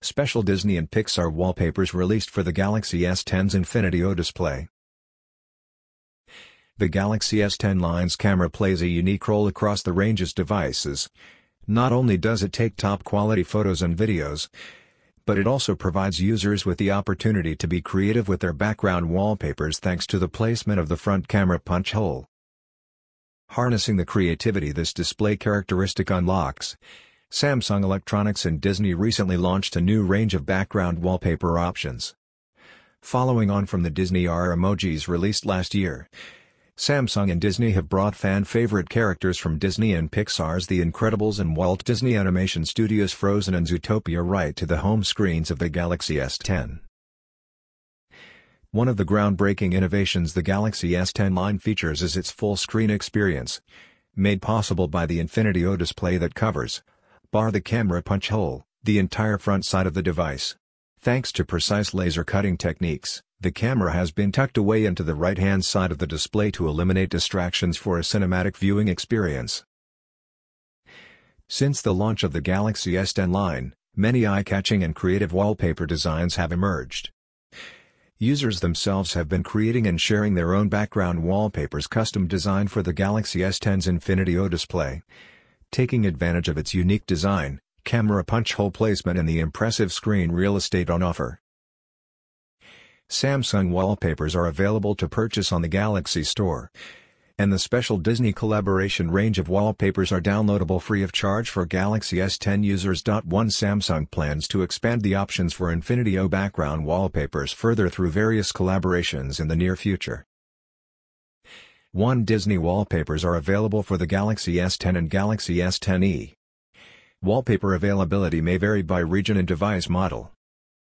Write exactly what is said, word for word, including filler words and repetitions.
Special Disney and Pixar wallpapers released for the Galaxy S ten's Infinity O display. The Galaxy S ten line's camera plays a unique role across the range's devices. Not only does it take top-quality photos and videos, but it also provides users with the opportunity to be creative with their background wallpapers thanks to the placement of the front camera punch hole. Harnessing the creativity this display characteristic unlocks, Samsung Electronics and Disney recently launched a new range of background wallpaper options. Following on from the Disney R emojis released last year, Samsung and Disney have brought fan-favorite characters from Disney and Pixar's The Incredibles and Walt Disney Animation Studios' Frozen and Zootopia right to the home screens of the Galaxy S ten. One of the groundbreaking innovations the Galaxy S ten line features is its full-screen experience, made possible by the Infinity O display that covers, bar the camera punch hole, the entire front side of the device. Thanks to precise laser cutting techniques, the camera has been tucked away into the right-hand side of the display to eliminate distractions for a cinematic viewing experience. Since the launch of the Galaxy S ten line, many eye-catching and creative wallpaper designs have emerged. Users themselves have been creating and sharing their own background wallpapers custom designed for the Galaxy S ten's Infinity O display. Taking advantage of its unique design, camera punch hole placement and the impressive screen real estate on offer, Samsung wallpapers are available to purchase on the Galaxy Store, and the special Disney collaboration range of wallpapers are downloadable free of charge for Galaxy S ten users. One Samsung plans to expand the options for Infinity O background wallpapers further through various collaborations in the near future. One Disney wallpapers are available for the Galaxy S ten and Galaxy S ten e. Wallpaper availability may vary by region and device model.